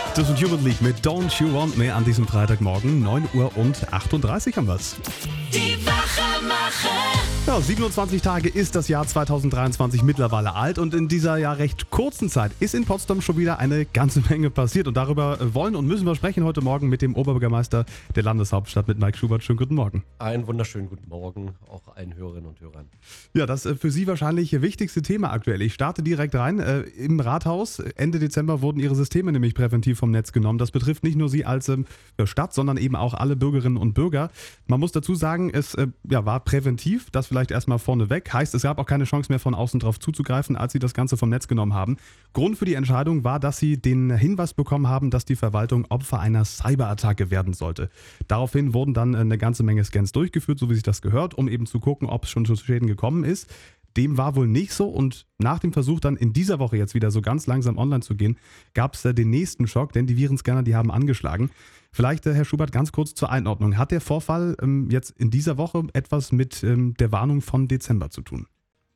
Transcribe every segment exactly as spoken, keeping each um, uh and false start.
Das ist Human League mit Don't You Want Me an diesem Freitagmorgen. neun Uhr achtunddreißig haben wir's. Die Wachermacher. Ja, siebenundzwanzig Tage ist das Jahr zweitausenddreiundzwanzig mittlerweile alt und in dieser ja recht kurzen Zeit ist in Potsdam schon wieder eine ganze Menge passiert und darüber wollen und müssen wir sprechen heute Morgen mit dem Oberbürgermeister der Landeshauptstadt, mit Mike Schubert. Schönen guten Morgen. Einen wunderschönen guten Morgen auch allen Hörerinnen und Hörern. Ja, das äh, für Sie wahrscheinlich wichtigste Thema aktuell. Ich starte direkt rein. Äh, Im Rathaus Ende Dezember wurden Ihre Systeme nämlich präventiv vom Netz genommen. Das betrifft nicht nur Sie als ähm, Stadt, sondern eben auch alle Bürgerinnen und Bürger. Man muss dazu sagen, es äh, ja, war präventiv, das vielleicht erstmal vorneweg. Heißt, es gab auch keine Chance mehr von außen drauf zuzugreifen, als Sie das Ganze vom Netz genommen haben. Grund für die Entscheidung war, dass Sie den Hinweis bekommen haben, dass die Verwaltung Opfer einer Cyberattacke werden sollte. Daraufhin wurden dann eine ganze Menge Scans durchgeführt, so wie sich das gehört, um eben zu gucken, ob es schon zu Schäden gekommen ist. Dem war wohl nicht so und nach dem Versuch dann in dieser Woche jetzt wieder so ganz langsam online zu gehen, gab es den nächsten Schock, denn die Virenscanner, die haben angeschlagen. Vielleicht, Herr Schubert, ganz kurz zur Einordnung. Hat der Vorfall ähm, jetzt in dieser Woche etwas mit ähm, der Warnung von Dezember zu tun?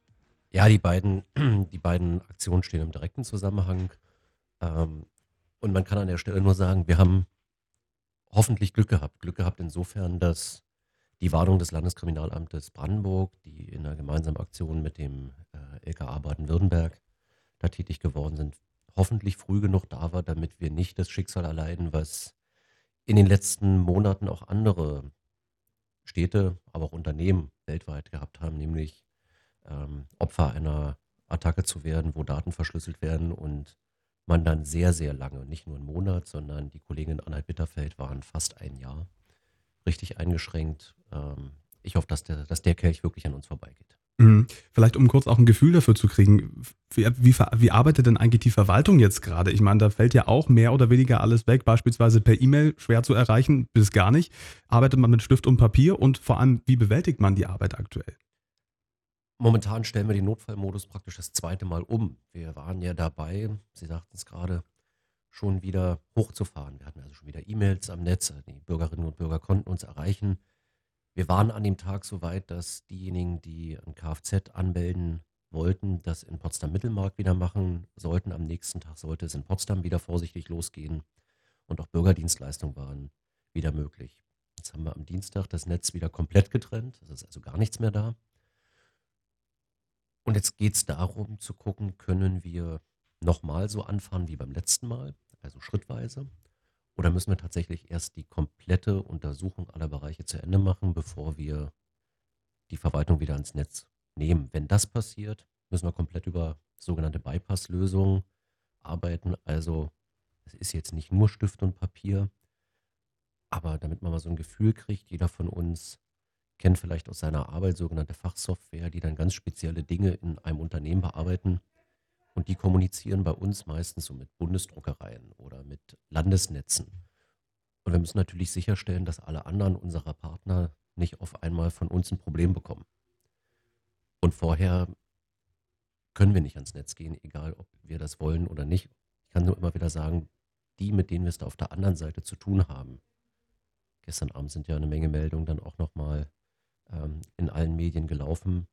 Ja, die beiden, die beiden Aktionen stehen im direkten Zusammenhang. Ähm, und man kann an der Stelle nur sagen, wir haben hoffentlich Glück gehabt. Glück gehabt insofern, dass die Warnung des Landeskriminalamtes Brandenburg, die in einer gemeinsamen Aktion mit dem äh, L K A Baden-Württemberg da tätig geworden sind, hoffentlich früh genug da war, damit wir nicht das Schicksal erleiden, was in den letzten Monaten auch andere Städte, aber auch Unternehmen weltweit gehabt haben, nämlich ähm, Opfer einer Attacke zu werden, wo Daten verschlüsselt werden und man dann sehr, sehr lange, nicht nur einen Monat, sondern die Kollegen in Anhalt-Bitterfeld waren fast ein Jahr richtig eingeschränkt. Ähm, ich hoffe, dass der, dass der Kelch wirklich an uns vorbeigeht. Mhm. Vielleicht, um kurz auch ein Gefühl dafür zu kriegen, wie, wie, wie arbeitet denn eigentlich die Verwaltung jetzt gerade? Ich meine, da fällt ja auch mehr oder weniger alles weg, beispielsweise per E-Mail schwer zu erreichen, bis gar nicht. Arbeitet man mit Stift und Papier und vor allem, wie bewältigt man die Arbeit aktuell? Momentan stellen wir den Notfallmodus praktisch das zweite Mal um. Wir waren ja dabei, Sie sagten es gerade, schon wieder hochzufahren. Wir hatten also schon wieder E-Mails am Netz, die Bürgerinnen und Bürger konnten uns erreichen. Wir waren an dem Tag so weit, dass diejenigen, die ein Kfz anmelden wollten, das in Potsdam-Mittelmark wieder machen sollten. Am nächsten Tag sollte es in Potsdam wieder vorsichtig losgehen und auch Bürgerdienstleistungen waren wieder möglich. Jetzt haben wir am Dienstag das Netz wieder komplett getrennt, es ist also gar nichts mehr da. Und jetzt geht es darum zu gucken, können wir nochmal so anfahren wie beim letzten Mal, also schrittweise, oder müssen wir tatsächlich erst die komplette Untersuchung aller Bereiche zu Ende machen, bevor wir die Verwaltung wieder ans Netz nehmen. Wenn das passiert, müssen wir komplett über sogenannte Bypass-Lösungen arbeiten. Also es ist jetzt nicht nur Stift und Papier, aber damit man mal so ein Gefühl kriegt, jeder von uns kennt vielleicht aus seiner Arbeit sogenannte Fachsoftware, die dann ganz spezielle Dinge in einem Unternehmen bearbeiten. Und die kommunizieren bei uns meistens so mit Bundesdruckereien oder mit Landesnetzen. Und wir müssen natürlich sicherstellen, dass alle anderen unserer Partner nicht auf einmal von uns ein Problem bekommen. Und vorher können wir nicht ans Netz gehen, egal ob wir das wollen oder nicht. Ich kann nur immer wieder sagen, die, mit denen wir es da auf der anderen Seite zu tun haben. Gestern Abend sind ja eine Menge Meldungen dann auch nochmal ähm, in allen Medien gelaufen.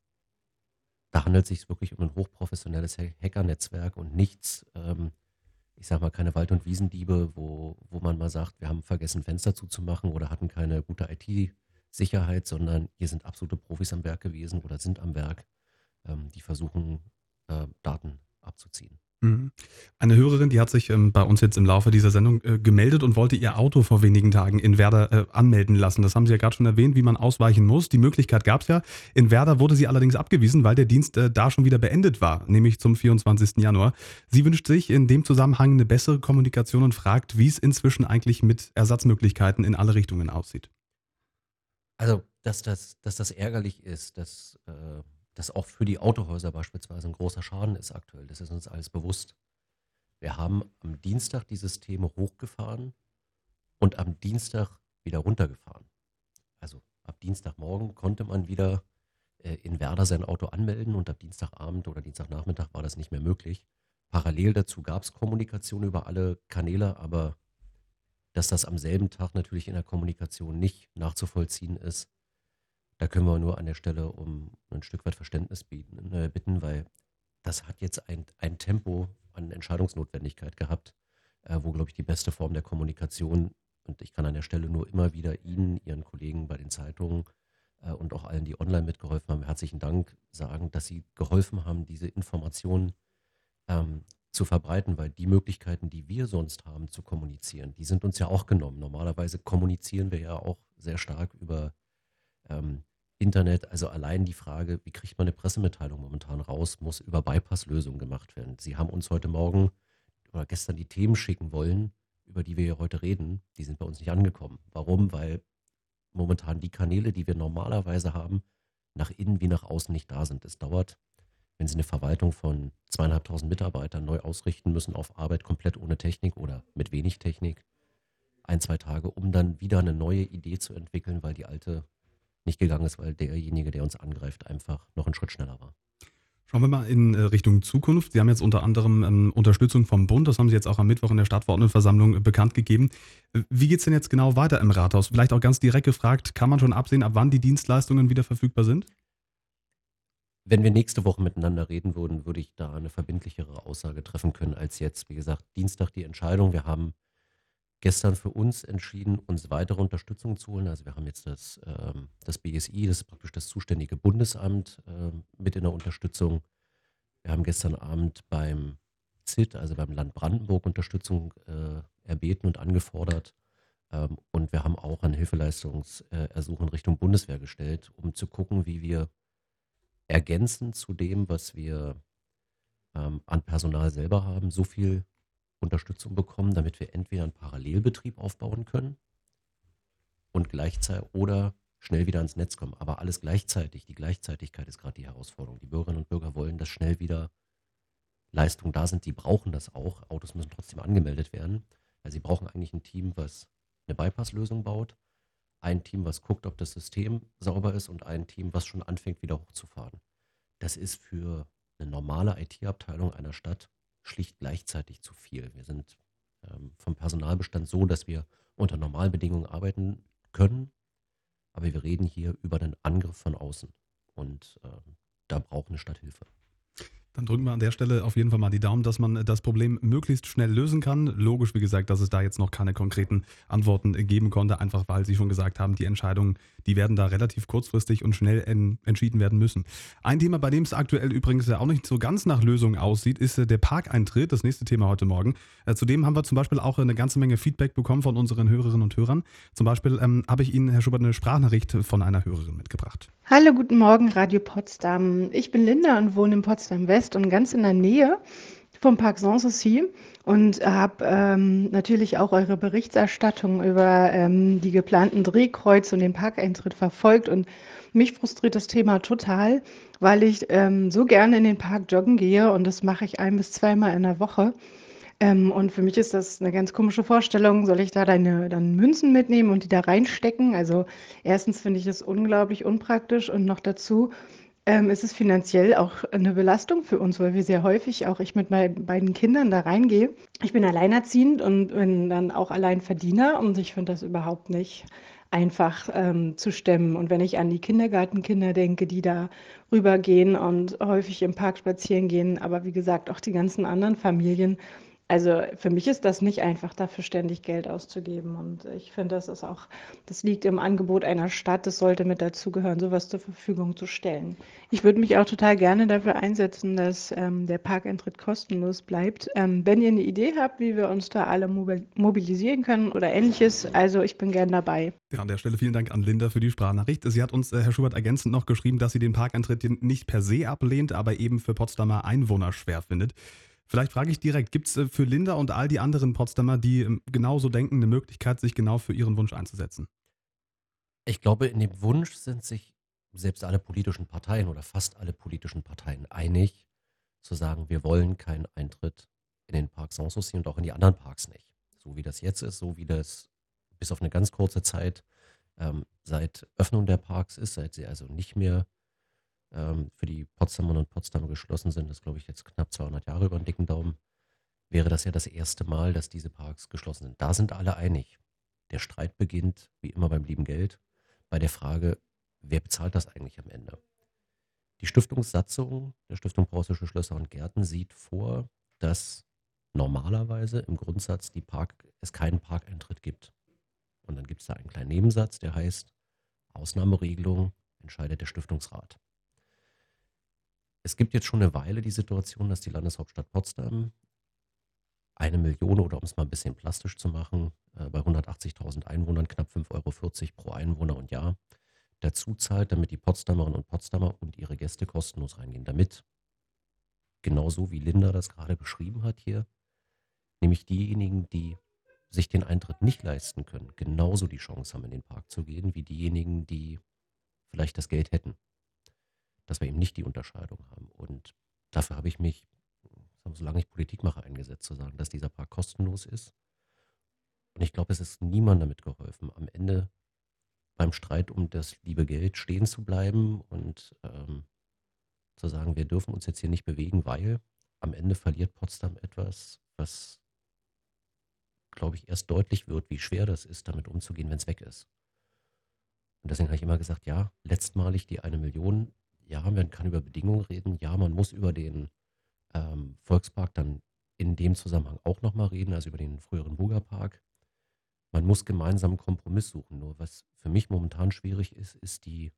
Da handelt es sich wirklich um ein hochprofessionelles Hackernetzwerk und nichts, ähm, ich sag mal, keine Wald- und Wiesendiebe, wo, wo man mal sagt, wir haben vergessen, Fenster zuzumachen oder hatten keine gute I T-Sicherheit, sondern hier sind absolute Profis am Werk gewesen oder sind am Werk, ähm, die versuchen, äh, Daten abzuziehen. Mhm. Eine Hörerin, die hat sich ähm, bei uns jetzt im Laufe dieser Sendung äh, gemeldet und wollte ihr Auto vor wenigen Tagen in Werder äh, anmelden lassen. Das haben Sie ja gerade schon erwähnt, wie man ausweichen muss. Die Möglichkeit gab es ja. In Werder wurde sie allerdings abgewiesen, weil der Dienst äh, da schon wieder beendet war, nämlich zum vierundzwanzigsten Januar. Sie wünscht sich in dem Zusammenhang eine bessere Kommunikation und fragt, wie es inzwischen eigentlich mit Ersatzmöglichkeiten in alle Richtungen aussieht. Also, dass das, dass das ärgerlich ist, dass äh, das auch für die Autohäuser beispielsweise ein großer Schaden ist aktuell, das ist uns alles bewusst. Wir haben am Dienstag die Systeme hochgefahren und am Dienstag wieder runtergefahren. Also ab Dienstagmorgen konnte man wieder äh, in Werder sein Auto anmelden und ab Dienstagabend oder Dienstagnachmittag war das nicht mehr möglich. Parallel dazu gab es Kommunikation über alle Kanäle, aber dass das am selben Tag natürlich in der Kommunikation nicht nachzuvollziehen ist, da können wir nur an der Stelle um ein Stück weit Verständnis bieten, äh, bitten, weil das hat jetzt ein, ein Tempo an Entscheidungsnotwendigkeit gehabt, äh, wo, glaube ich, die beste Form der Kommunikation, und ich kann an der Stelle nur immer wieder Ihnen, Ihren Kollegen bei den Zeitungen äh, und auch allen, die online mitgeholfen haben, herzlichen Dank sagen, dass Sie geholfen haben, diese Informationen ähm, zu verbreiten, weil die Möglichkeiten, die wir sonst haben zu kommunizieren, die sind uns ja auch genommen. Normalerweise kommunizieren wir ja auch sehr stark über ähm, Internet. Also allein die Frage, wie kriegt man eine Pressemitteilung momentan raus, muss über Bypass-Lösungen gemacht werden. Sie haben uns heute Morgen oder gestern die Themen schicken wollen, über die wir hier heute reden, die sind bei uns nicht angekommen. Warum? Weil momentan die Kanäle, die wir normalerweise haben, nach innen wie nach außen nicht da sind. Es dauert, wenn Sie eine Verwaltung von zweieinhalbtausend Mitarbeitern neu ausrichten müssen auf Arbeit komplett ohne Technik oder mit wenig Technik, ein, zwei Tage, um dann wieder eine neue Idee zu entwickeln, weil die alte nicht gegangen ist, weil derjenige, der uns angreift, einfach noch einen Schritt schneller war. Schauen wir mal in äh, Richtung Zukunft. Sie haben jetzt unter anderem ähm, Unterstützung vom Bund, das haben Sie jetzt auch am Mittwoch in der Stadtverordnetenversammlung äh, bekannt gegeben. Äh, Wie geht es denn jetzt genau weiter im Rathaus? Vielleicht auch ganz direkt gefragt, kann man schon absehen, ab wann die Dienstleistungen wieder verfügbar sind? Wenn wir nächste Woche miteinander reden würden, würde ich da eine verbindlichere Aussage treffen können als jetzt. Wie gesagt, Dienstag die Entscheidung. Wir haben gestern für uns entschieden, uns weitere Unterstützung zu holen. Also wir haben jetzt das, ähm, das B S I, das ist praktisch das zuständige Bundesamt, ähm, mit in der Unterstützung. Wir haben gestern Abend beim Z I T, also beim Land Brandenburg, Unterstützung äh, erbeten und angefordert. Ähm, und wir haben auch ein Hilfeleistungsersuchen in Richtung Bundeswehr gestellt, um zu gucken, wie wir ergänzend zu dem, was wir ähm, an Personal selber haben, so viel Unterstützung bekommen, damit wir entweder einen Parallelbetrieb aufbauen können und gleichzeitig oder schnell wieder ans Netz kommen. Aber alles gleichzeitig. Die Gleichzeitigkeit ist gerade die Herausforderung. Die Bürgerinnen und Bürger wollen, dass schnell wieder Leistungen da sind. Die brauchen das auch. Autos müssen trotzdem angemeldet werden. Also sie brauchen eigentlich ein Team, was eine Bypass-Lösung baut, ein Team, was guckt, ob das System sauber ist und ein Team, was schon anfängt, wieder hochzufahren. Das ist für eine normale I T-Abteilung einer Stadt schlicht gleichzeitig zu viel. Wir sind ähm, vom Personalbestand so, dass wir unter normalen Bedingungen arbeiten können, aber wir reden hier über einen Angriff von außen und ähm, da braucht eine Stadt Hilfe. Dann drücken wir an der Stelle auf jeden Fall mal die Daumen, dass man das Problem möglichst schnell lösen kann. Logisch, wie gesagt, dass es da jetzt noch keine konkreten Antworten geben konnte, einfach weil Sie schon gesagt haben, die Entscheidungen, die werden da relativ kurzfristig und schnell en- entschieden werden müssen. Ein Thema, bei dem es aktuell übrigens ja auch nicht so ganz nach Lösung aussieht, ist äh, der Parkeintritt, das nächste Thema heute Morgen. Äh, Zudem haben wir zum Beispiel auch eine ganze Menge Feedback bekommen von unseren Hörerinnen und Hörern. Zum Beispiel ähm, habe ich Ihnen, Herr Schubert, eine Sprachnachricht von einer Hörerin mitgebracht. Hallo, guten Morgen, Radio Potsdam. Ich bin Linda und wohne in Potsdam West und ganz in der Nähe vom Parc Sanssouci und habe ähm, natürlich auch eure Berichterstattung über ähm, die geplanten Drehkreuze und den Parkeintritt verfolgt. Und mich frustriert das Thema total, weil ich ähm, so gerne in den Park joggen gehe und das mache ich ein bis zweimal in der Woche. Ähm, und für mich ist das eine ganz komische Vorstellung. Soll ich da deine dann Münzen mitnehmen und die da reinstecken? Also erstens finde ich das unglaublich unpraktisch und noch dazu ähm, ist es finanziell auch eine Belastung für uns, weil wir sehr häufig, auch ich mit meinen beiden Kindern da reingehe. Ich bin alleinerziehend und bin dann auch Alleinverdiener und ich finde das überhaupt nicht einfach ähm, zu stemmen. Und wenn ich an die Kindergartenkinder denke, die da rübergehen und häufig im Park spazieren gehen, aber wie gesagt auch die ganzen anderen Familien, also für mich ist das nicht einfach, dafür ständig Geld auszugeben. Und ich finde, das ist auch, das liegt im Angebot einer Stadt. Das sollte mit dazugehören, sowas zur Verfügung zu stellen. Ich würde mich auch total gerne dafür einsetzen, dass ähm, der Parkeintritt kostenlos bleibt. Ähm, wenn ihr eine Idee habt, wie wir uns da alle mobil- mobilisieren können oder ähnliches, also ich bin gern dabei. Ja, an der Stelle vielen Dank an Linda für die Sprachnachricht. Sie hat uns, äh, Herr Schubert, ergänzend noch geschrieben, dass sie den Parkeintritt nicht per se ablehnt, aber eben für Potsdamer Einwohner schwer findet. Vielleicht frage ich direkt, gibt es für Linda und all die anderen Potsdamer, die ähm, genauso denken, eine Möglichkeit, sich genau für ihren Wunsch einzusetzen? Ich glaube, in dem Wunsch sind sich selbst alle politischen Parteien oder fast alle politischen Parteien einig, zu sagen, wir wollen keinen Eintritt in den Parc Sanssouci und auch in die anderen Parks nicht. So wie das jetzt ist, so wie das bis auf eine ganz kurze Zeit ähm, seit Öffnung der Parks ist, seit sie also nicht mehr ähm, für die Potsdamerinnen und Potsdamer geschlossen sind, das glaube ich jetzt knapp zweihundert Jahre über den dicken Daumen, wäre das ja das erste Mal, dass diese Parks geschlossen sind. Da sind alle einig. Der Streit beginnt, wie immer beim lieben Geld, bei der Frage, wer bezahlt das eigentlich am Ende? Die Stiftungssatzung der Stiftung Preußische Schlösser und Gärten sieht vor, dass normalerweise im Grundsatz die Park, es keinen Parkeintritt gibt. Und dann gibt es da einen kleinen Nebensatz, der heißt, Ausnahmeregelung entscheidet der Stiftungsrat. Es gibt jetzt schon eine Weile die Situation, dass die Landeshauptstadt Potsdam eine Million oder um es mal ein bisschen plastisch zu machen, äh, bei hundertachtzigtausend Einwohnern knapp fünf Euro vierzig pro Einwohner und Jahr dazu zahlt, damit die Potsdamerinnen und Potsdamer und ihre Gäste kostenlos reingehen. Damit, genauso wie Linda das gerade beschrieben hat hier, nämlich diejenigen, die sich den Eintritt nicht leisten können, genauso die Chance haben, in den Park zu gehen, wie diejenigen, die vielleicht das Geld hätten. Dass wir eben nicht die Unterscheidung haben. Und dafür habe ich mich, solange ich Politik mache, eingesetzt, zu sagen, dass dieser Park kostenlos ist. Und ich glaube, es ist niemandem damit geholfen, am Ende beim Streit um das liebe Geld stehen zu bleiben und ähm, zu sagen, wir dürfen uns jetzt hier nicht bewegen, weil am Ende verliert Potsdam etwas, was, glaube ich, erst deutlich wird, wie schwer das ist, damit umzugehen, wenn es weg ist. Und deswegen habe ich immer gesagt, ja, letztmalig die eine Million, ja, man kann über Bedingungen reden, ja, man muss über den ähm, Volkspark dann in dem Zusammenhang auch nochmal reden, also über den früheren Burgerpark. Man muss gemeinsam einen Kompromiss suchen. Nur was für mich momentan schwierig ist, ist die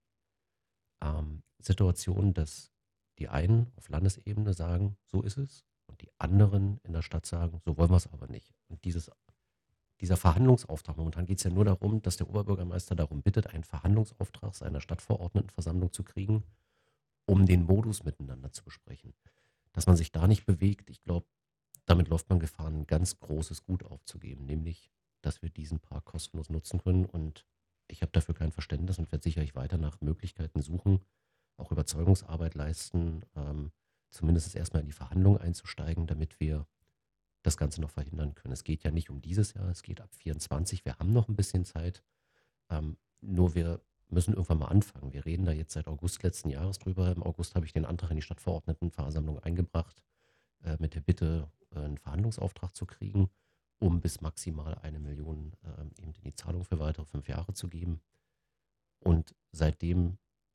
ähm, Situation, dass die einen auf Landesebene sagen, so ist es, und die anderen in der Stadt sagen, so wollen wir es aber nicht. Und dieses, dieser Verhandlungsauftrag, momentan geht es ja nur darum, dass der Oberbürgermeister darum bittet, einen Verhandlungsauftrag seiner Stadtverordnetenversammlung zu kriegen, um den Modus miteinander zu besprechen. Dass man sich da nicht bewegt, ich glaube, damit läuft man Gefahr, ein ganz großes Gut aufzugeben, nämlich, dass wir diesen Park kostenlos nutzen können. Und ich habe dafür kein Verständnis und werde sicherlich weiter nach Möglichkeiten suchen, auch Überzeugungsarbeit leisten, ähm, zumindest erstmal in die Verhandlungen einzusteigen, damit wir das Ganze noch verhindern können. Es geht ja nicht um dieses Jahr, es geht ab vierundzwanzig, wir haben noch ein bisschen Zeit, ähm, nur wir müssen irgendwann mal anfangen. Wir reden da jetzt seit August letzten Jahres drüber. Im August habe ich den Antrag in die Stadtverordnetenversammlung eingebracht, äh, mit der Bitte, äh, einen Verhandlungsauftrag zu kriegen, um bis maximal eine Million äh, eben in die Zahlung für weitere fünf Jahre zu geben. Und seitdem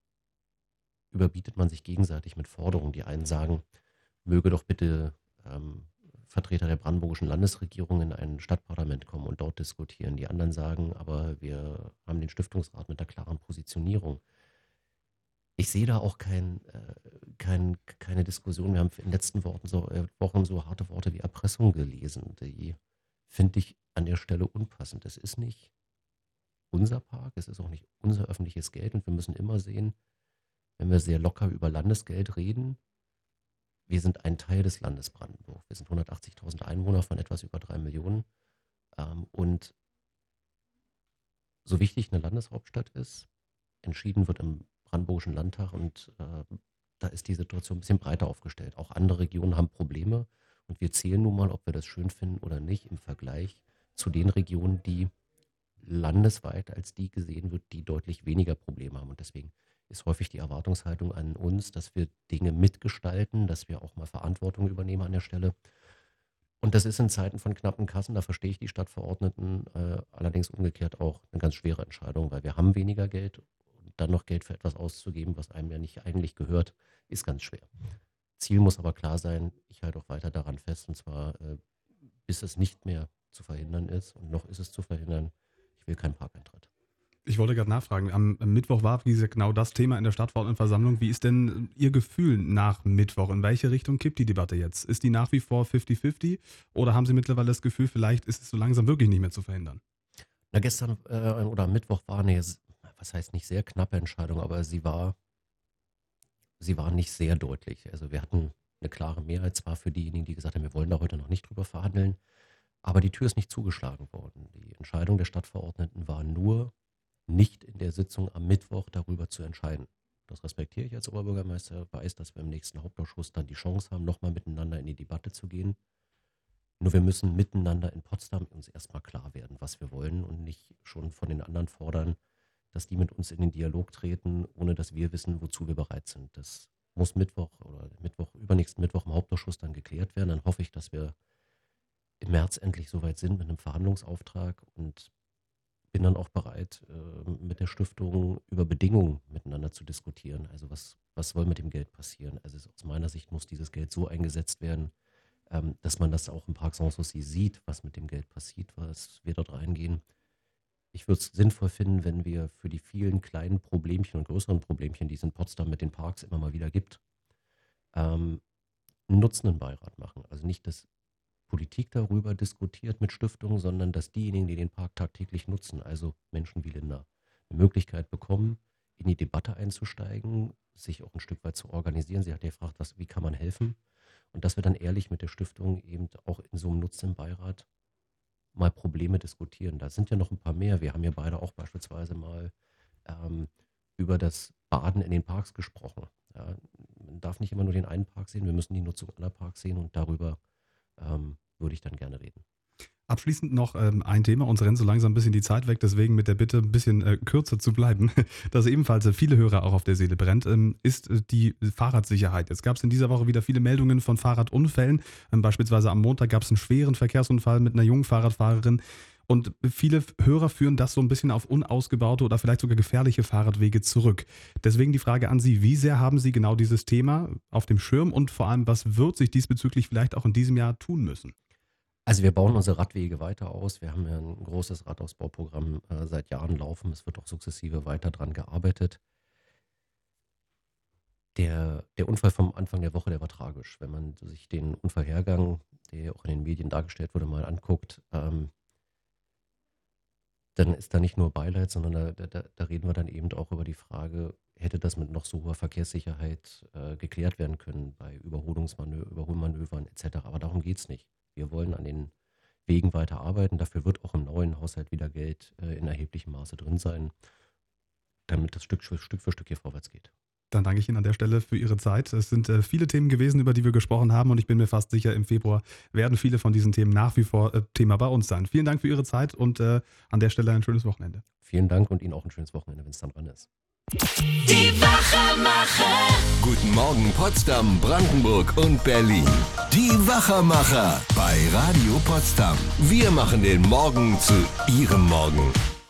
überbietet man sich gegenseitig mit Forderungen. Die einen sagen, möge doch bitte ähm, Vertreter der brandenburgischen Landesregierung in ein Stadtparlament kommen und dort diskutieren. Die anderen sagen, aber wir haben den Stiftungsrat mit der klaren Positionierung. Ich sehe da auch kein, äh, kein, keine Diskussion. Wir haben in den letzten Worten so, äh, Wochen so harte Worte wie Erpressung gelesen. Die finde ich an der Stelle unpassend. Es ist nicht unser Park, es ist auch nicht unser öffentliches Geld und wir müssen immer sehen, wenn wir sehr locker über Landesgeld reden, wir sind ein Teil des Landes Brandenburg. Wir sind hundertachtzigtausend Einwohner von etwas über drei Millionen. Ähm, und so wichtig eine Landeshauptstadt ist, entschieden wird im Brandenburgischen Landtag und äh, da ist die Situation ein bisschen breiter aufgestellt. Auch andere Regionen haben Probleme und wir zählen nun mal, ob wir das schön finden oder nicht, im Vergleich zu den Regionen, die landesweit als die gesehen wird, die deutlich weniger Probleme haben. Und deswegen ist häufig die Erwartungshaltung an uns, dass wir Dinge mitgestalten, dass wir auch mal Verantwortung übernehmen an der Stelle. Und das ist in Zeiten von knappen Kassen, da verstehe ich die Stadtverordneten, äh, allerdings umgekehrt auch eine ganz schwere Entscheidung, weil wir haben weniger Geld und dann noch Geld für etwas auszugeben, was einem ja nicht eigentlich gehört, ist ganz schwer. Ziel muss aber klar sein, ich halte auch weiter daran fest, und zwar äh, bis es nicht mehr zu verhindern ist, und noch ist es zu verhindern, ich will keinen Parkeintritt. Ich wollte gerade nachfragen, am, am Mittwoch war, wie gesagt, genau das Thema in der Stadtverordnetenversammlung. Wie ist denn Ihr Gefühl nach Mittwoch? In welche Richtung kippt die Debatte jetzt? Ist die nach wie vor fünfzig fünfzig oder haben Sie mittlerweile das Gefühl, vielleicht ist es so langsam wirklich nicht mehr zu verhindern? Na, gestern äh, oder am Mittwoch war eine, was heißt nicht sehr knappe Entscheidung, aber sie war, sie war nicht sehr deutlich. Also wir hatten eine klare Mehrheit zwar für diejenigen, die gesagt haben, wir wollen da heute noch nicht drüber verhandeln, aber die Tür ist nicht zugeschlagen worden. Die Entscheidung der Stadtverordneten war nur, nicht in der Sitzung am Mittwoch darüber zu entscheiden. Das respektiere ich als Oberbürgermeister, weiß, dass wir im nächsten Hauptausschuss dann die Chance haben, nochmal miteinander in die Debatte zu gehen. Nur wir müssen miteinander in Potsdam uns erstmal klar werden, was wir wollen und nicht schon von den anderen fordern, dass die mit uns in den Dialog treten, ohne dass wir wissen, wozu wir bereit sind. Das muss Mittwoch oder Mittwoch, übernächsten Mittwoch im Hauptausschuss dann geklärt werden. Dann hoffe ich, dass wir im März endlich soweit sind mit einem Verhandlungsauftrag und bin dann auch bereit, äh, mit der Stiftung über Bedingungen miteinander zu diskutieren. Also was, was soll mit dem Geld passieren? Also aus meiner Sicht muss dieses Geld so eingesetzt werden, ähm, dass man das auch im Park Sanssouci sieht, was mit dem Geld passiert, was wir dort reingehen. Ich würde es sinnvoll finden, wenn wir für die vielen kleinen Problemchen und größeren Problemchen, die es in Potsdam mit den Parks immer mal wieder gibt, ähm, einen nutzenden Beirat machen. Also nicht, dass Politik darüber diskutiert mit Stiftungen, sondern dass diejenigen, die den Park tagtäglich nutzen, also Menschen wie Linda, eine Möglichkeit bekommen, in die Debatte einzusteigen, sich auch ein Stück weit zu organisieren. Sie hat ja gefragt, was, wie kann man helfen? Und dass wir dann ehrlich mit der Stiftung eben auch in so einem nutzenden Beirat mal Probleme diskutieren. Da sind ja noch ein paar mehr. Wir haben ja beide auch beispielsweise mal ähm, über das Baden in den Parks gesprochen. Ja, man darf nicht immer nur den einen Park sehen, wir müssen die Nutzung aller Parks sehen und darüber ähm, würde ich dann gerne reden. Abschließend noch ähm, ein Thema, uns rennt so langsam ein bisschen die Zeit weg, deswegen mit der Bitte ein bisschen äh, kürzer zu bleiben, das ebenfalls äh, viele Hörer auch auf der Seele brennt, ähm, ist äh, die Fahrradsicherheit. Jetzt gab es in dieser Woche wieder viele Meldungen von Fahrradunfällen, ähm, beispielsweise am Montag gab es einen schweren Verkehrsunfall mit einer jungen Fahrradfahrerin und viele Hörer führen das so ein bisschen auf unausgebaute oder vielleicht sogar gefährliche Fahrradwege zurück. Deswegen die Frage an Sie, wie sehr haben Sie genau dieses Thema auf dem Schirm und vor allem, was wird sich diesbezüglich vielleicht auch in diesem Jahr tun müssen? Also wir bauen unsere Radwege weiter aus. Wir haben ja ein großes Radausbauprogramm äh, seit Jahren laufen. Es wird auch sukzessive weiter dran gearbeitet. Der, der Unfall vom Anfang der Woche, der war tragisch. Wenn man sich den Unfallhergang, der auch in den Medien dargestellt wurde, mal anguckt, ähm, dann ist da nicht nur Beileid, sondern da, da, da reden wir dann eben auch über die Frage, hätte das mit noch so hoher Verkehrssicherheit äh, geklärt werden können bei Überholungsmanövern, Überholmanövern et cetera. Aber darum geht es nicht. Wir wollen an den Wegen weiter arbeiten. Dafür wird auch im neuen Haushalt wieder Geld äh, in erheblichem Maße drin sein, damit das Stück, Stück für Stück hier vorwärts geht. Dann danke ich Ihnen an der Stelle für Ihre Zeit. Es sind äh, viele Themen gewesen, über die wir gesprochen haben und ich bin mir fast sicher, im Februar werden viele von diesen Themen nach wie vor äh, Thema bei uns sein. Vielen Dank für Ihre Zeit und äh, an der Stelle ein schönes Wochenende. Vielen Dank und Ihnen auch ein schönes Wochenende, wenn es dann dran ist. Die Wachermacher. Guten Morgen Potsdam, Brandenburg und Berlin. Die Wachermacher bei Radio Potsdam. Wir machen den Morgen zu Ihrem Morgen.